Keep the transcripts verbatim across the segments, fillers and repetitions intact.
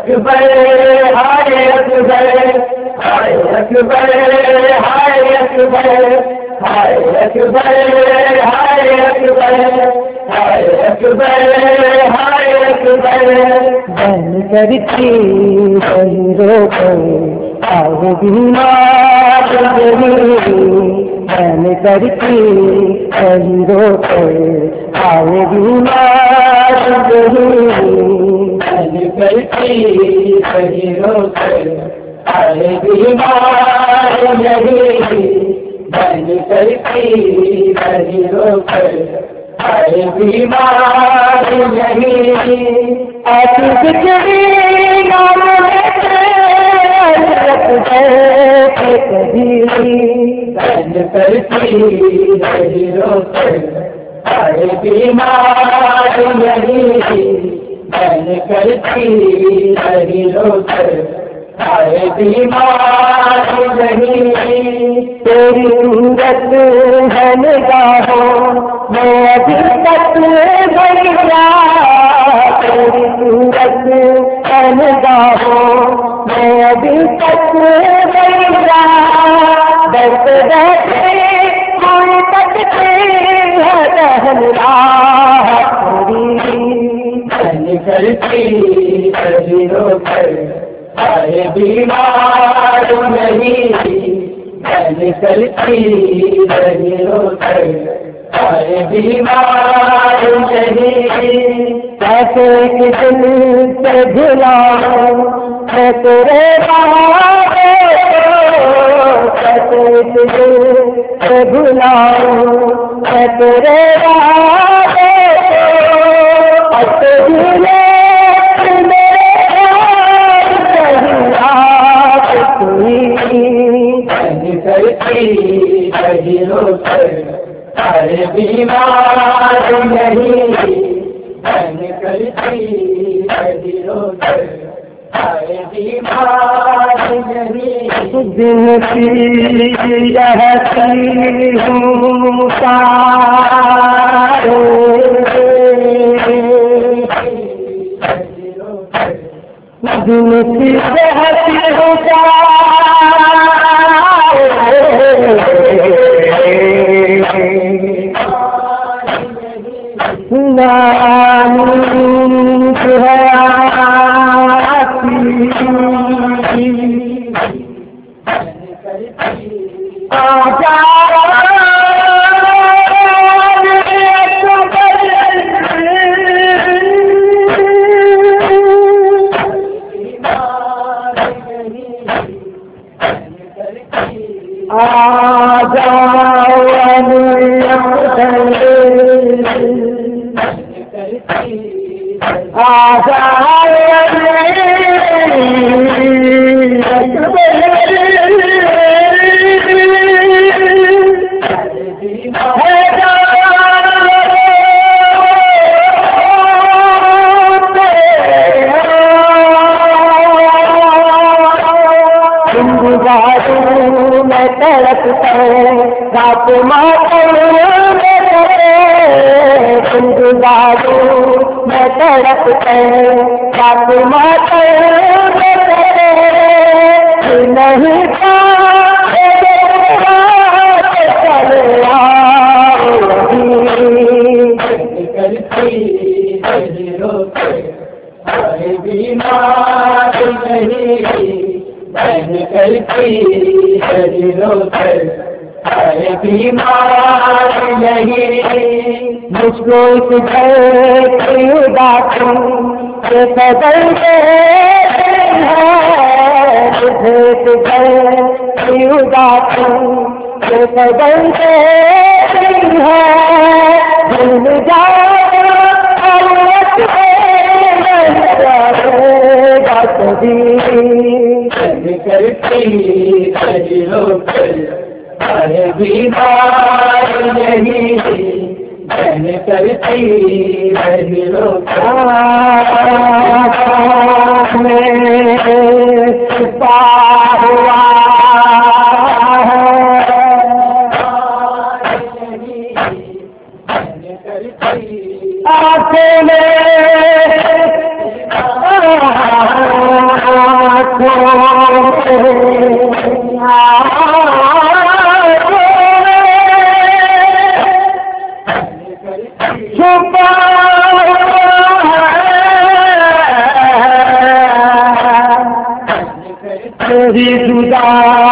अकबर हाय अकबर हाय अकबर हाय अकबर हाय अकबर हाय अकबर हाय अकबर हाय अकबर। बन करके शहीदों को आए बीमार गई, बन करके शहीदों को आए बीमार गई, बन करके शहीदों को आए बीमार गई, बन करके शहीदों को आए बीमार गई। ऐसी बिछड़ी नाम कभी बन करती शहीदों को आए बीमार गई, बन करती शहीदों को आए बीमार गई। तेरी सूरत है निगाहों में अभी तक भैया, तेरी सूरत है निगाहों में अभी तक भैया, दर्द बैठे कोई तकते है रहना पूरी। बन करती शहीदों को आए बीमार नहीं, बन करती शहीदों को आए बीमार नहीं। कैसे किसी से भुलाऊं मैं तेरे बारे को, कैसे किसी से भुलाऊं मैं तेरे बारे को, अकेले शहीदों को आए बीमार नहीं, बन करती शहीदों को आए बीमार नहीं। दिन की रहती हूँ सारे, दिन की रहती हूँ नींद है आती, आजा मैं तड़प रात मातम में करे, जिंदगानी मैं तड़प रात मातम में करे, नहीं था चले आओ करती शहीदों को आए बीमार नहीं, बन करती शहीदों को आए बीमार नहीं। मुझको इस घर की उदासी से बदलते हैं, मुझे इस घर की उदासी से बदलते हैं, भूल जाओ कभी करती शहीदों को आए बीमार नहीं, बन करती शहीदों को में छुपा हुआ आँखें में तेरी जुदा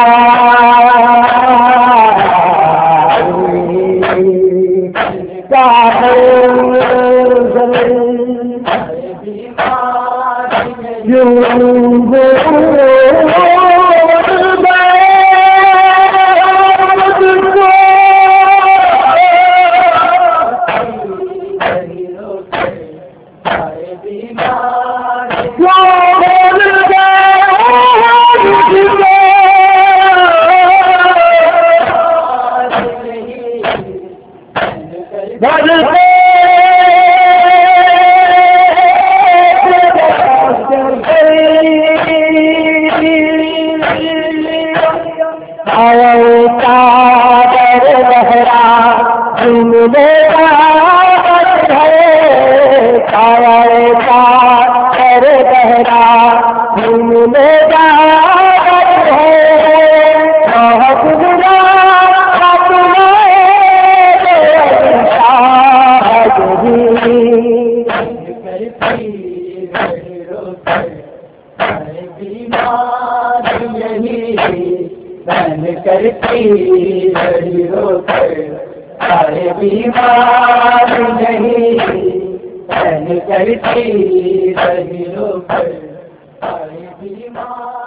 करती बड़ी रोकर सारे बीमार नहीं सहन करती बड़ी रोकर सारे बीमार